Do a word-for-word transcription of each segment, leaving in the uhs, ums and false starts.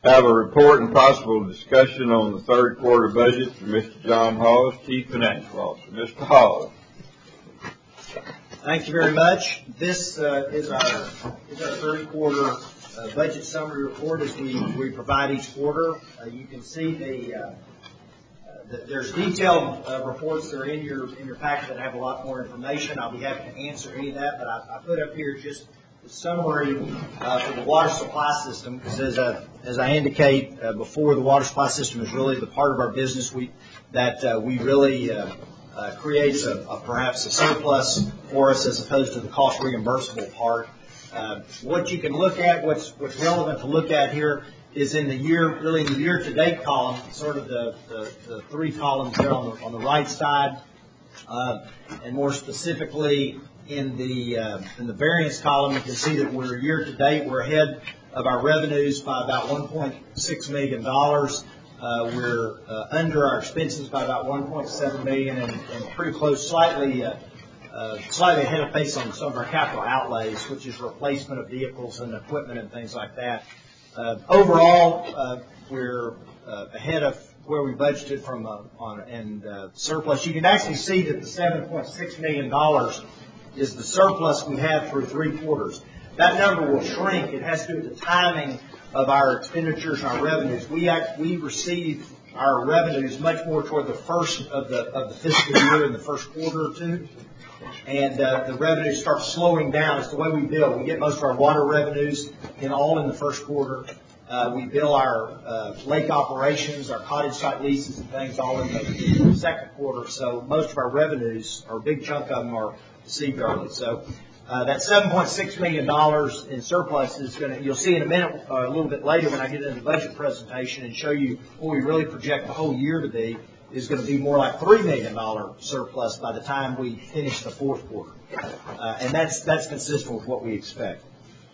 Have a report and possible discussion on the third quarter budget from Mister John Hawes, Chief Financial Officer. Mister Hawes. Thank you very much. This uh, is our is our third quarter uh, budget summary report as we, we provide each quarter. Uh, you can see the, uh, the there's detailed uh, reports that are in your in your packet that have a lot more information. I'll be happy to answer any of that, but I, I put up here just the summary uh, for the water supply system, because as I, as I indicate uh, before, the water supply system is really the part of our business we that uh, we really uh, uh, creates a, a perhaps a surplus for us as opposed to the cost reimbursable part. Uh, what you can look at, what's what's relevant to look at here is in the year, really in the year-to-date column, sort of the, the, the three columns there on the, on the right side, uh, and more specifically in the uh, in the variance column, you can see that we're year-to-date, we're ahead of our revenues by about one point six million dollars. Uh, we're uh, under our expenses by about one point seven million dollars and, and pretty close, slightly uh, uh, slightly ahead of pace on some of our capital outlays, which is replacement of vehicles and equipment and things like that. Uh, overall, uh, we're uh, ahead of where we budgeted from uh, on and uh, surplus. You can actually see that the seven point six million dollars is the surplus we have through three quarters. That number will shrink. It has to do with the timing of our expenditures and our revenues. We act, we receive our revenues much more toward the first of the of the fiscal year in the first quarter or two, and uh, the revenues start slowing down. It's the way we bill. We get most of our water revenues in all in the first quarter. Uh, we bill our uh, lake operations, our cottage site leases and things all in the, in the second quarter. So most of our revenues, or a big chunk of them, are received early. So uh, that seven point six million dollars in surplus is going to, you'll see in a minute, uh, a little bit later when I get into the budget presentation and show you what we really project the whole year to be, is going to be more like three million dollars surplus by the time we finish the fourth quarter. Uh, and that's, that's consistent with what we expect.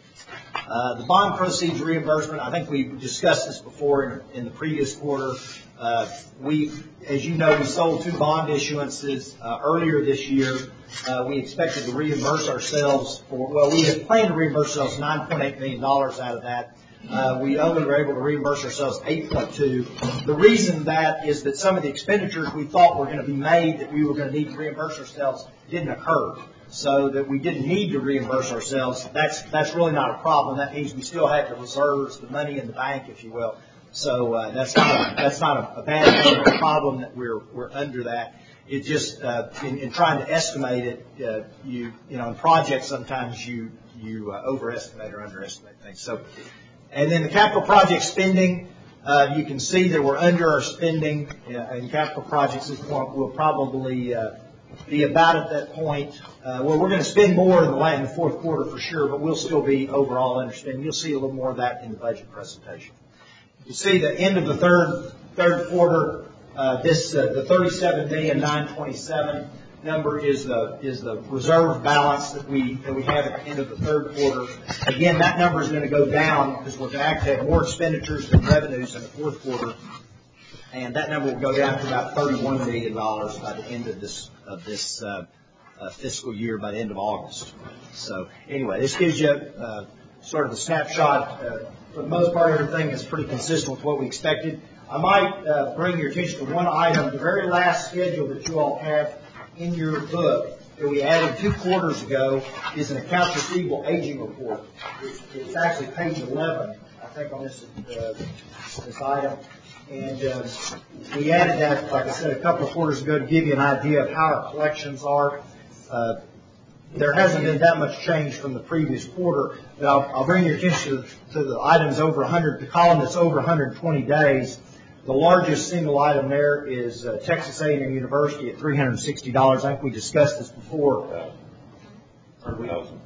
Uh, the bond proceeds reimbursement, I think we discussed this before in, in the previous quarter. Uh, we, as you know, we sold two bond issuances uh, earlier this year. Uh, we expected to reimburse ourselves for, well, we had planned to reimburse ourselves nine point eight million dollars out of that. Uh, we only were able to reimburse ourselves eight point two. The reason that is that some of the expenditures we thought were going to be made that we were going to need to reimburse ourselves didn't occur. So that we didn't need to reimburse ourselves. That's that's really not a problem. That means we still have the reserves, the money in the bank, if you will. So uh, that's not a, that's not a, a bad thing or a problem that we're we're under that. It just uh, in, in trying to estimate it, uh, you you know, in projects sometimes you you uh, overestimate or underestimate things. So, and then the capital project spending, uh, you can see that we're under our spending uh, in capital projects. This point will probably uh, be about at that point. Uh, well, we're going to spend more in the, in the fourth quarter for sure, but we'll still be overall underspending. You'll see a little more of that in the budget presentation. You see the end of the third third quarter. Uh, this uh, the thirty-seven million nine hundred twenty-seven number is the is the reserve balance that we that we have at the end of the third quarter. Again, that number is going to go down because we're going to actually have more expenditures than revenues in the fourth quarter, and that number will go down to about thirty-one million dollars by the end of this of this uh, uh, fiscal year, by the end of August. So anyway, this gives you uh, sort of a snapshot. Uh, for the most part, everything is pretty consistent with what we expected. I might uh, bring your attention to one item. The very last schedule that you all have in your book that we added two quarters ago is an accounts receivable aging report. It's, it's actually page eleven, I think, on this uh, this item. And uh, we added that, like I said, a couple of quarters ago to give you an idea of how our collections are. Uh, there hasn't been that much change from the previous quarter, but I'll, I'll bring your attention to, to the items over one hundred, the column that's over one hundred twenty days. The largest single item there is uh, Texas A and M University at three hundred sixty dollars. I think we discussed this before. three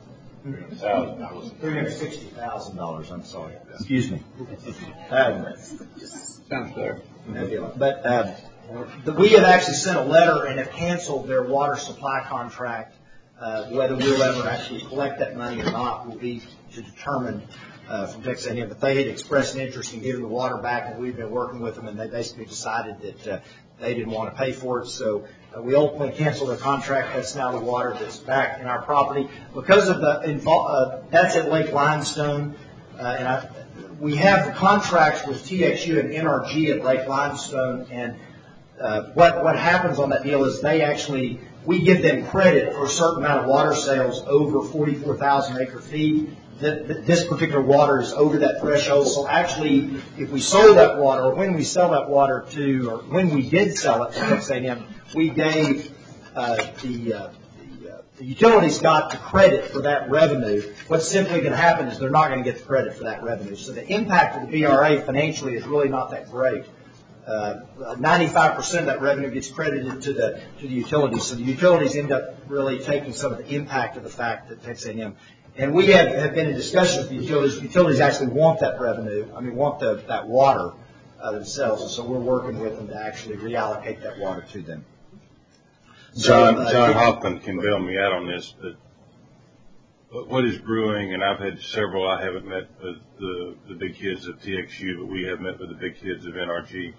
hundred sixty thousand dollars, I'm sorry. Excuse me. Uh, Sounds fair. But uh, the, we have actually sent a letter and have canceled their water supply contract. Uh, whether we'll ever actually collect that money or not will be to determine uh, from Texas A and M. But they had expressed an interest in giving the water back, and we've been working with them, and they basically decided that uh, they didn't want to pay for it. So uh, we ultimately canceled the contract. That's now the water that's back in our property. Because of the, uh, that's at Lake Limestone, uh, and I, we have the contracts with T X U and N R G at Lake Limestone, and uh, what what happens on that deal is they actually, we give them credit for a certain amount of water sales over forty-four thousand acre feet. That this particular water is over that threshold. So actually, if we sold that water, or when we sell that water to, or when we did sell it to Texas A and M, we gave uh, the, uh, the, uh, the utilities got the credit for that revenue. What's simply going to happen is they're not going to get the credit for that revenue. So the impact of the B R A financially is really not that great. Uh, ninety-five percent of that revenue gets credited to the to the utilities. So the utilities end up really taking some of the impact of the fact that Texas A and M. And we have, have been in discussion with the utilities. The utilities actually want that revenue. I mean, want the, that water uh, themselves. And so we're working with them to actually reallocate that water to them. John, so, uh, John Hoffman can bail me out on this, but what is brewing, and I've had several, I haven't met with the, the big kids of T X U, but we have met with the big kids of N R G.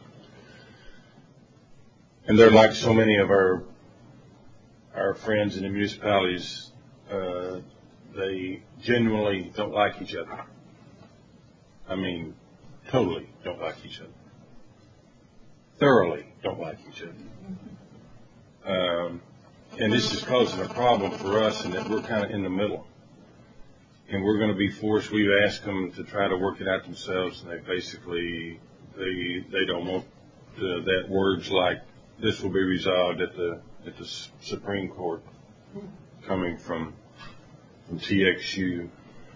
And they're like so many of our, our friends in the municipalities, uh, they genuinely don't like each other. I mean, totally don't like each other. Thoroughly don't like each other. Um, and this is causing a problem for us in that we're kind of in the middle. And we're going to be forced, we've asked them to try to work it out themselves, and they basically, they they don't want to, that words like, this will be resolved at the at the Supreme Court, coming from from T X U.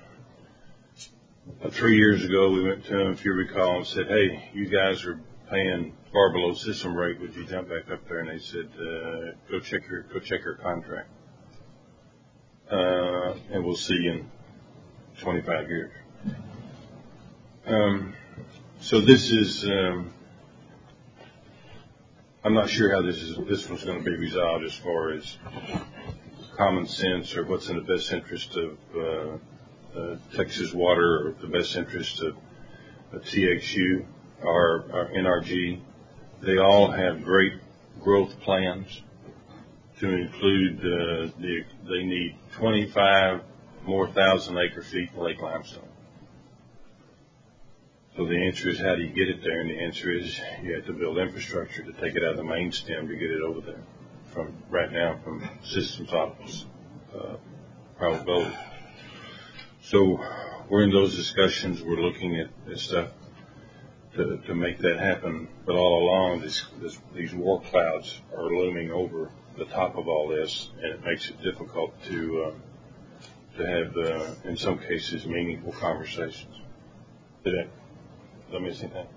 Uh, three years ago, we went to them, if you recall, and said, hey, you guys are paying far below system rate. Would you jump back up there? And they said, uh, go check your, go check your contract. Uh, and we'll see you in twenty-five years. Um, so this is, um, I'm not sure how this is, this one's going to be resolved as far as common sense or what's in the best interest of uh, uh, Texas Water or the best interest of, of T X U or, or N R G. They all have great growth plans to include uh, the, they need twenty-five more thousand acre feet in Lake Limestone. So the answer is, how do you get it there? And the answer is, you have to build infrastructure to take it out of the main stem to get it over there. From right now, from systems office, uh, probability. So we're in those discussions. We're looking at, at stuff to, to make that happen. But all along, this, this, these war clouds are looming over the top of all this, and it makes it difficult to uh, to have, uh, in some cases, meaningful conversations. Did I, did I miss anything?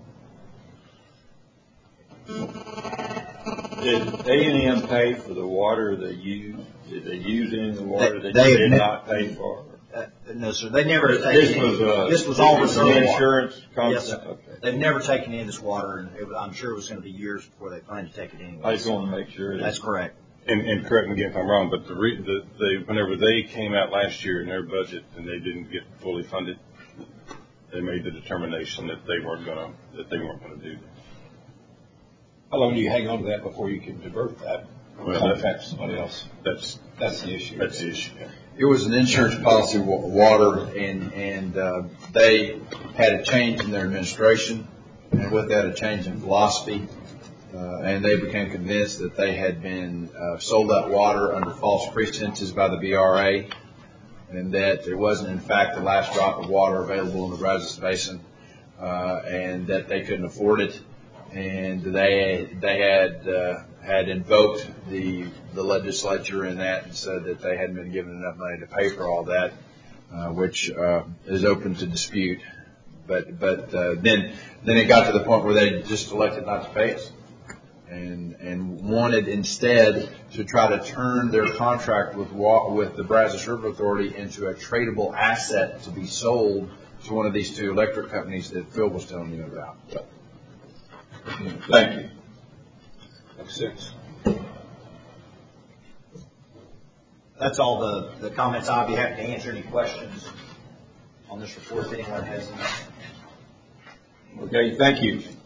Did A and M pay for the water they used? Did they use any of the water They- that they you did admit- not pay for? Uh, no, sir. They never. This, they- this was uh, this was all this reserve was water. insurance. Yes, Concept? sir. Okay. They've never taken any of this water, and it, I'm sure it was going to be years before they planned to take it anyway. I just want to make sure. That's correct. And, and correct me again if I'm wrong, but the, re, the they whenever they came out last year in their budget and they didn't get fully funded, they made the determination that they weren't going to that they weren't going to do that. How long do you hang on to that before you can divert that or Well, contract that- somebody else? That's That's the issue. that's the issue. It was an insurance policy, wa- water, and, and, uh, they had a change in their administration, and with that, a change in philosophy, uh, and they became convinced that they had been, uh, sold that water under false pretenses by the B R A, and that it wasn't in fact the last drop of water available in the Brazos Basin, uh, and that they couldn't afford it, and they, they had, uh, had invoked the the legislature in that and said that they hadn't been given enough money to pay for all that, uh, which uh, is open to dispute. But but uh, then then it got to the point where they just elected not to pay us, and and wanted instead to try to turn their contract with with the Brazos River Authority into a tradable asset to be sold to one of these two electric companies that Phil was telling you about. So, Thank you. Makes sense. That's all the, the comments. I'll be happy to answer any questions on this report if anyone has any. Okay. Thank you.